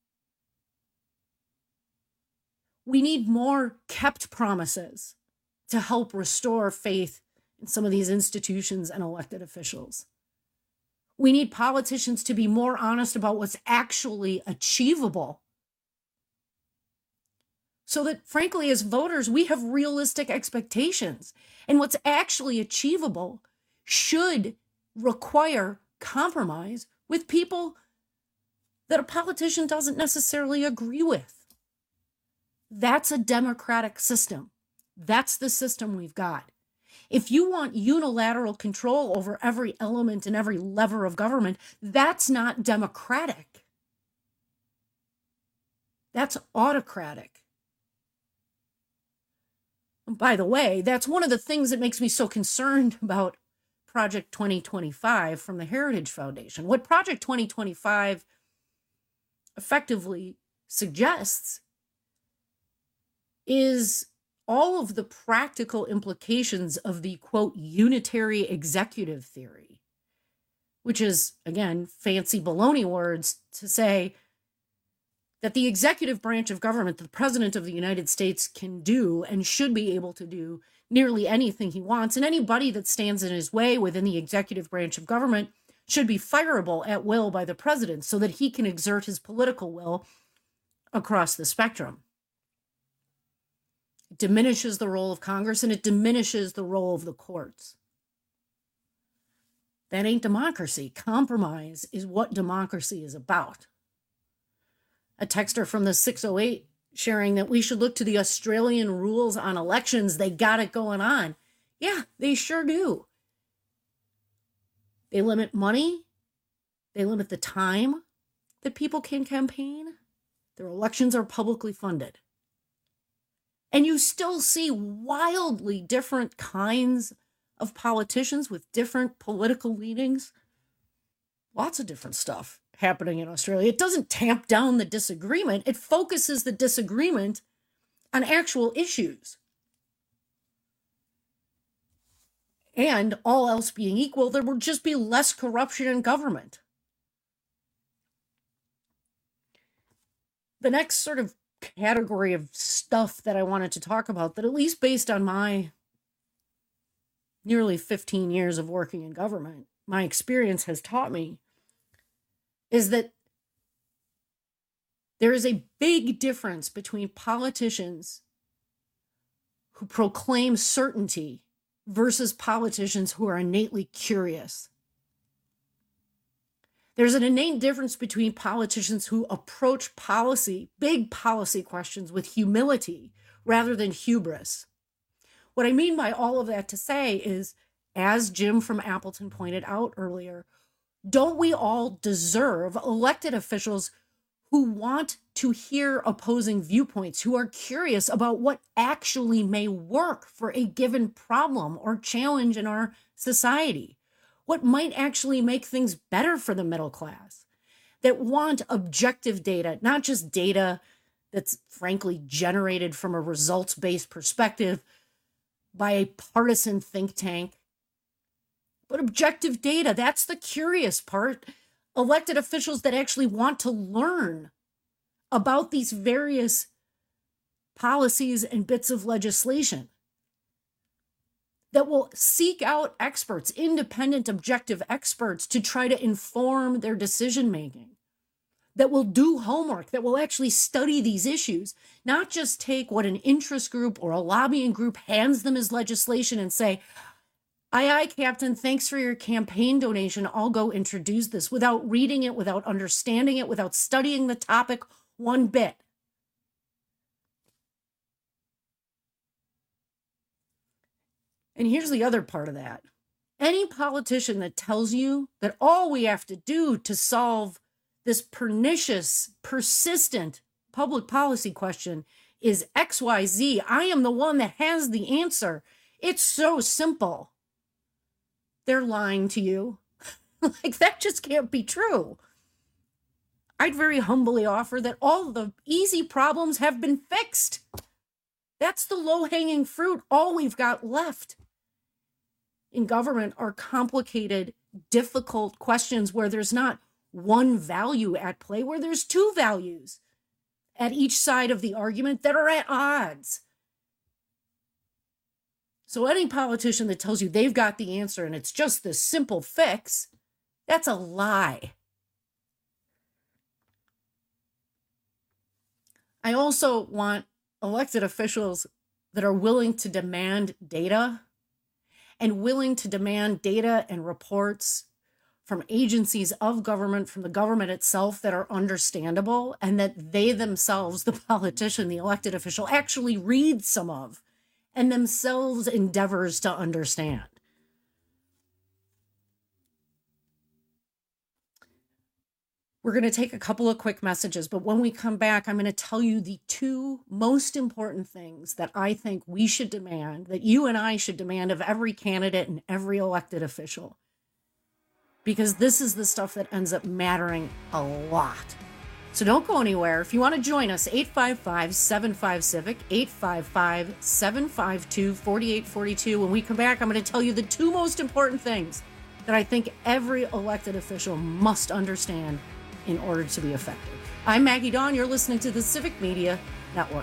We need more kept promises to help restore faith in some of these institutions and elected officials. We need politicians to be more honest about what's actually achievable so that, frankly, as voters, we have realistic expectations. And what's actually achievable should require compromise with people that a politician doesn't necessarily agree with. That's a democratic system. That's the system we've got. If you want unilateral control over every element and every lever of government, that's not democratic. That's autocratic. And by the way, that's one of the things that makes me so concerned about Project 2025 from the Heritage Foundation. What Project 2025 effectively suggests is all of the practical implications of the, quote, unitary executive theory, which is, again, fancy baloney words to say that the executive branch of government, the president of the United States, can do and should be able to do nearly anything he wants, and anybody that stands in his way within the executive branch of government should be fireable at will by the president so that he can exert his political will across the spectrum. It diminishes the role of Congress and it diminishes the role of the courts. That ain't democracy. Compromise is what democracy is about. A texter from the 608 sharing that we should look to the Australian rules on elections. They got it going on. Yeah, they sure do. They limit money. They limit the time that people can campaign. Their elections are publicly funded. And you still see wildly different kinds of politicians with different political leanings. Lots of different stuff happening in Australia. It doesn't tamp down the disagreement. It focuses the disagreement on actual issues. And all else being equal, there will just be less corruption in government. The next sort of category of stuff that I wanted to talk about, that at least based on my nearly 15 years of working in government, my experience has taught me, is that there is a big difference between politicians who proclaim certainty versus politicians who are innately curious. There's an innate difference between politicians who approach policy, big policy questions, with humility rather than hubris. What I mean by all of that to say is, as Jim from Appleton pointed out earlier, don't we all deserve elected officials who want to hear opposing viewpoints, who are curious about what actually may work for a given problem or challenge in our society? What might actually make things better for the middle class? That want objective data, not just data that's frankly generated from a results-based perspective by a partisan think tank, but objective data. That's the curious part. Elected officials that actually want to learn about these various policies and bits of legislation, that will seek out experts, independent, objective experts, to try to inform their decision-making, that will do homework, that will actually study these issues, not just take what an interest group or a lobbying group hands them as legislation and say, aye, aye, Captain, thanks for your campaign donation. I'll go introduce this, without reading it, without understanding it, without studying the topic one bit. And here's the other part of that. Any politician that tells you that all we have to do to solve this pernicious, persistent public policy question is XYZ, I am the one that has the answer. It's so simple. They're lying to you. Like, that just can't be true. I'd very humbly offer that all the easy problems have been fixed. That's the low-hanging fruit. All we've got left in government are complicated, difficult questions where there's not one value at play, where there's two values at each side of the argument that are at odds. So any politician that tells you they've got the answer and it's just this simple fix, that's a lie. I also want elected officials that are willing to demand data, and willing to demand data and reports from agencies of government, from the government itself, that are understandable, and that they themselves, the politician, the elected official, actually read some of and themselves endeavors to understand. We're going to take a couple of quick messages, but when we come back, I'm going to tell you the two most important things that I think we should demand, that you and I should demand of every candidate and every elected official. Because this is the stuff that ends up mattering a lot. So don't go anywhere. If you want to join us, 855-75-CIVIC, 855-752-4842. When we come back, I'm going to tell you the two most important things that I think every elected official must understand in order to be effective. I'm Maggie Dawn. You're listening to the Civic Media Network.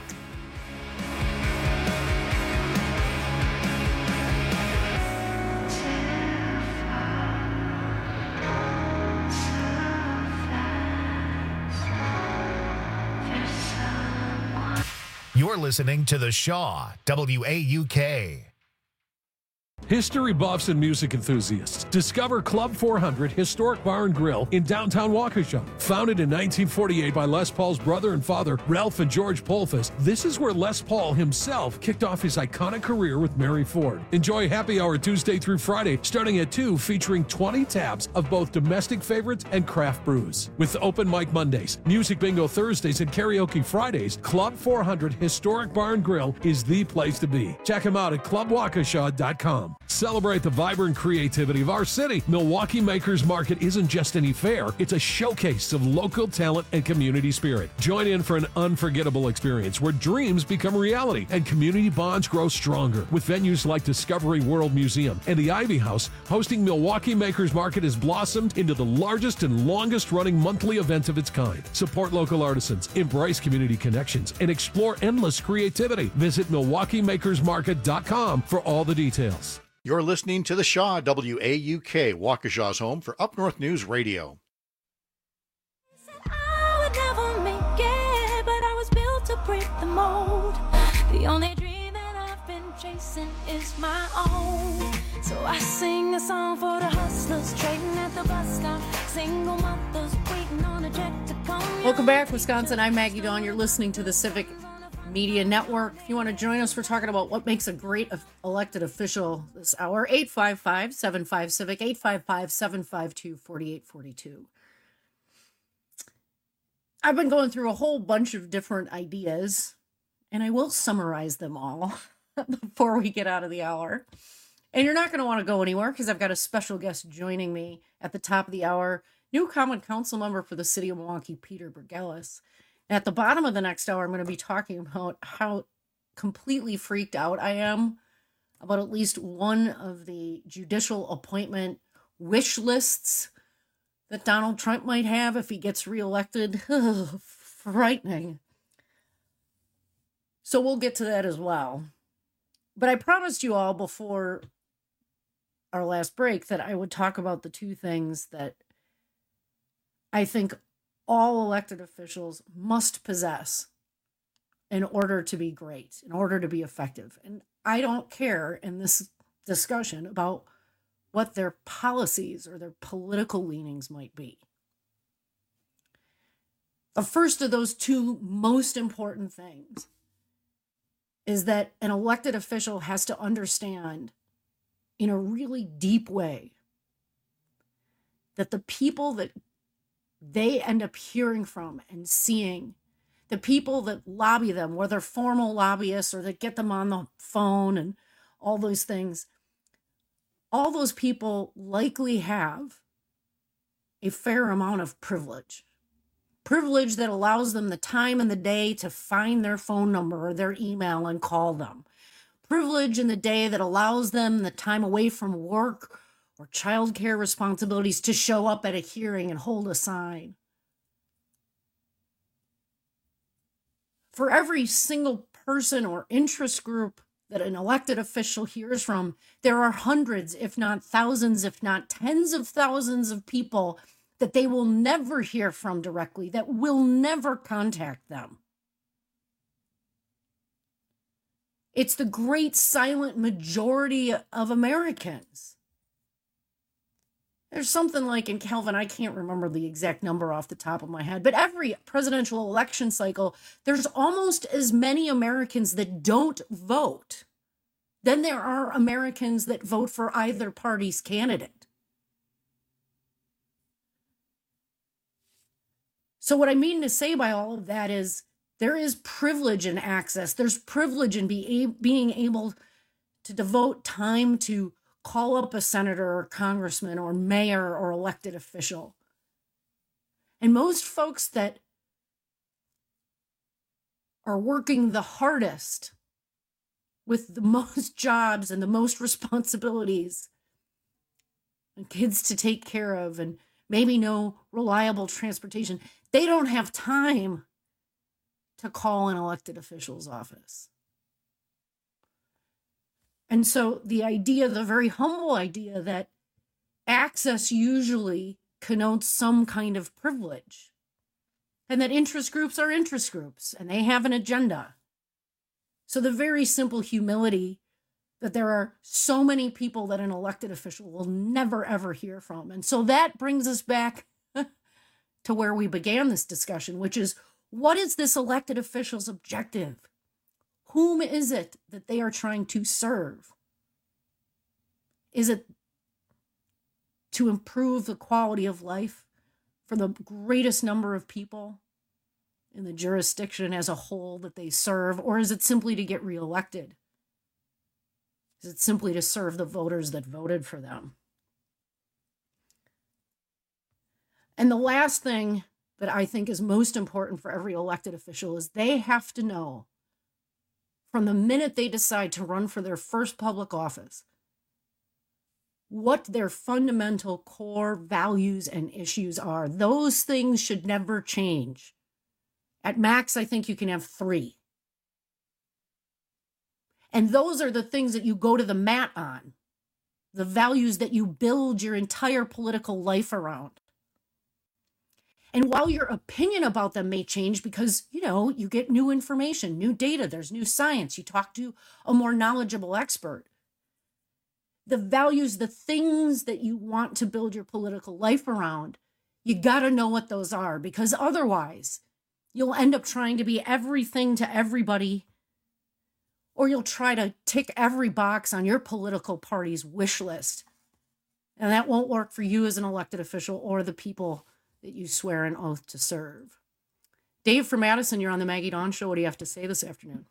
You're listening to The Shaw, WAUK.
History buffs and music enthusiasts, discover Club 400 Historic Bar and Grill in downtown Waukesha. Founded in 1948 by Les Paul's brother and father, Ralph and George Polfus, this is where Les Paul himself kicked off his iconic career with Mary Ford. Enjoy happy hour Tuesday through Friday, starting at 2, featuring 20 taps of both domestic favorites and craft brews. With open mic Mondays, music bingo Thursdays, and karaoke Fridays, Club 400 Historic Bar and Grill is the place to be. Check them out at clubwaukesha.com. Celebrate the vibrant creativity of our city. Milwaukee Makers Market isn't just any fair, it's a showcase of local talent and community spirit. Join in for an unforgettable experience where dreams become reality and community bonds grow stronger. With venues like Discovery World Museum and the Ivy House, hosting Milwaukee Makers Market has blossomed into the largest and longest running monthly event of its kind. Support local artisans, embrace community connections, and explore endless creativity. Visit MilwaukeeMakersMarket.com for all the details.
You're listening to The Shaw, WAUK, Waukesha's home for Up North News Radio.
I would never make it, but I was built to break the mold. The only dream that I've been chasing is my own. So I sing a song for the hustlers trading at the bus stop, single mothers waiting on a check to come.
Welcome back, Wisconsin. I'm Maggie Dawn. You're listening to the Civic Media Network. If you want to join us, we're talking about what makes a great elected official this hour. 855-75-CIVIC, 855-752-4842. I've been going through a whole bunch of different ideas, and I will summarize them all before we get out of the hour. And you're not going to want to go anywhere because I've got a special guest joining me at the top of the hour, new common council member for the city of Milwaukee, Peter Bergelis. At the bottom of the next hour, I'm going to be talking about how completely freaked out I am about at least one of the judicial appointment wish lists that Donald Trump might have if he gets reelected. Frightening. So we'll get to that as well. But I promised you all before our last break that I would talk about the two things that I think all elected officials must possess in order to be great, in order to be effective. And I don't care in this discussion about what their policies or their political leanings might be. The first of those two most important things is that an elected official has to understand in a really deep way that the people that they end up hearing from and seeing, the people that lobby them, whether formal lobbyists or that get them on the phone and all those things, all those people likely have a fair amount of privilege. Privilege that allows them the time in the day to find their phone number or their email and call them. Privilege in the day that allows them the time away from work or childcare responsibilities to show up at a hearing and hold a sign. For every single person or interest group that an elected official hears from, there are hundreds, if not thousands, if not tens of thousands of people that they will never hear from directly, that will never contact them. It's the great silent majority of Americans. There's something like in Calvin, I can't remember the exact number off the top of my head, but every presidential election cycle, there's almost as many Americans that don't vote than there are Americans that vote for either party's candidate. So what I mean to say by all of that is there is privilege in access. There's privilege in being able to devote time to call up a senator or congressman or mayor or elected official. And most folks that are working the hardest with the most jobs and the most responsibilities and kids to take care of and maybe no reliable transportation, they don't have time to call an elected official's office. And so the idea, the very humble idea that access usually connotes some kind of privilege and that interest groups are interest groups and they have an agenda. So the very simple humility that there are so many people that an elected official will never, ever hear from. And so that brings us back to where we began this discussion, which is, what is this elected official's objective? Whom is it that they are trying to serve? Is it to improve the quality of life for the greatest number of people in the jurisdiction as a whole that they serve? Or is it simply to get reelected? Is it simply to serve the voters that voted for them? And the last thing that I think is most important for every elected official is they have to know from the minute they decide to run for their first public office what their fundamental core values and issues are. Those things should never change. At max, I think you can have 3. And those are the things that you go to the mat on, the values that you build your entire political life around. And while your opinion about them may change because, you get new information, new data, there's new science, you talk to a more knowledgeable expert, the values, the things that you want to build your political life around, you got to know what those are, because otherwise you'll end up trying to be everything to everybody, or you'll try to tick every box on your political party's wish list. And that won't work for you as an elected official or the people that you swear an oath to serve. Dave from Madison, you're on the Maggie Dawn Show. What do you have to say this afternoon?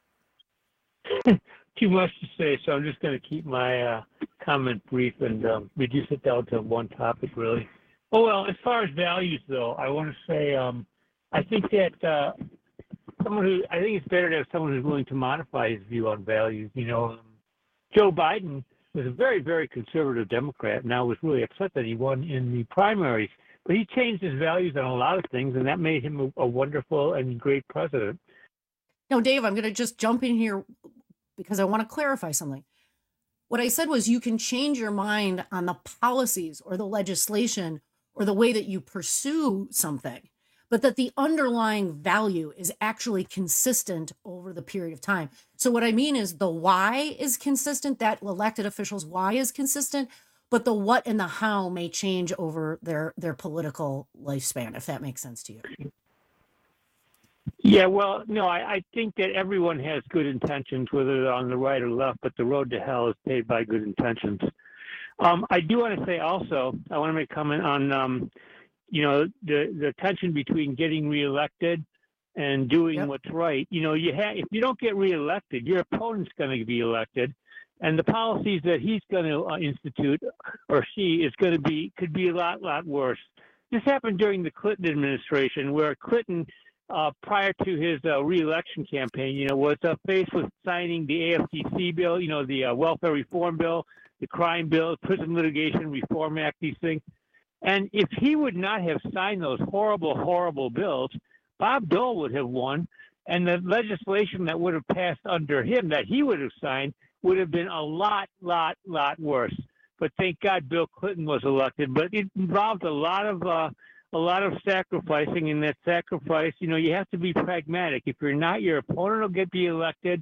Too much to say, so I'm just going to keep my comment brief and reduce it down to one topic, really. Oh, well, as far as values, though, I want to say I think that I think it's better to have someone who's willing to modify his view on values. Joe Biden was a very, very conservative Democrat, and I was really upset that he won in the primaries. But he changed his values on a lot of things, and that made him a wonderful and great president.
Now, Dave, I'm going to just jump in here because I want to clarify something. What I said was you can change your mind on the policies or the legislation or the way that you pursue something, but that the underlying value is actually consistent over the period of time. So what I mean is the why is consistent, that elected officials' why is consistent, but the what and the how may change over their political lifespan, if that makes sense to you.
Yeah, well, no, I think that everyone has good intentions, whether they're on the right or left, but the road to hell is paved by good intentions. I do want to say also, I want to make a comment on, the tension between getting reelected and doing what's right. If you don't get reelected, your opponent's going to be elected. And the policies that he's going to institute, or she, could be a lot worse. This happened during the Clinton administration, where Clinton, prior to his re-election campaign, was faced with signing the AFTC bill, the welfare reform bill, the crime bill, Prison Litigation Reform Act, these things. And if he would not have signed those horrible, horrible bills, Bob Dole would have won, and the legislation that would have passed under him that he would have signed would have been a lot worse. But thank God Bill Clinton was elected. But it involved a lot of sacrificing, and that sacrifice, you have to be pragmatic. If you're not, your opponent will be elected.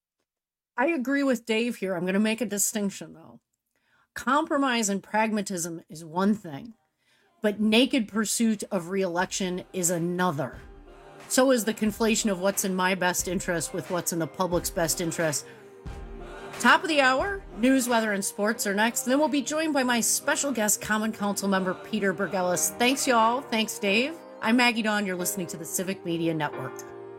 I agree with Dave here. I'm going to make a distinction, though. Compromise and pragmatism is one thing, but naked pursuit of re-election is another. So is the conflation of what's in my best interest with what's in the public's best interest. Top of the hour, news, weather, and sports are next. And then we'll be joined by my special guest, Common Council member Peter Bergelis. Thanks, y'all. Thanks, Dave. I'm Maggie Dawn. You're listening to the Civic Media Network.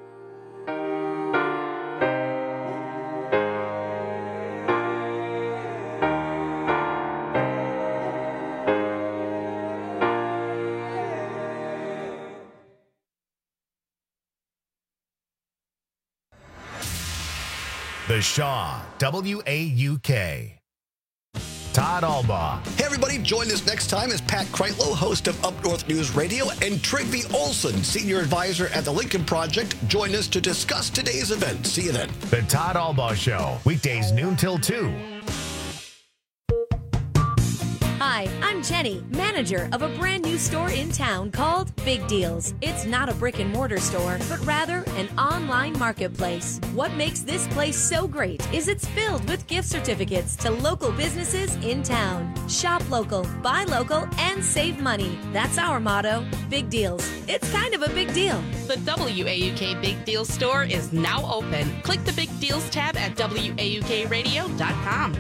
The Shaw, WAUK. Todd Albaugh.
Hey, everybody, join us next time as Pat Kreitlow, host of Up North News Radio, and Trygve Olsen, senior advisor at the Lincoln Project, join us to discuss today's event. See you then.
The Todd Albaugh Show, weekdays noon till 2.
Hi, I'm Jenny, manager of a brand new store in town called Big Deals. It's not a brick and mortar store, but rather an online marketplace. What makes this place so great is it's filled with gift certificates to local businesses in town. Shop local, buy local, and save money. That's our motto. Big Deals. It's kind of a big deal.
The WAUK Big Deals store is now open. Click the Big Deals tab at WAUKradio.com.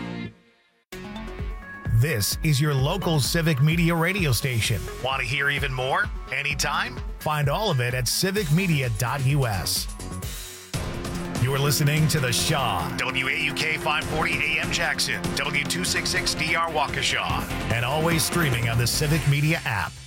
This is your local Civic Media radio station. Want to hear even more? Anytime? Find all of it at civicmedia.us. You're listening to The Shaw, WAUK 540 AM Jackson, W266DR Waukesha, and always streaming on the Civic Media app.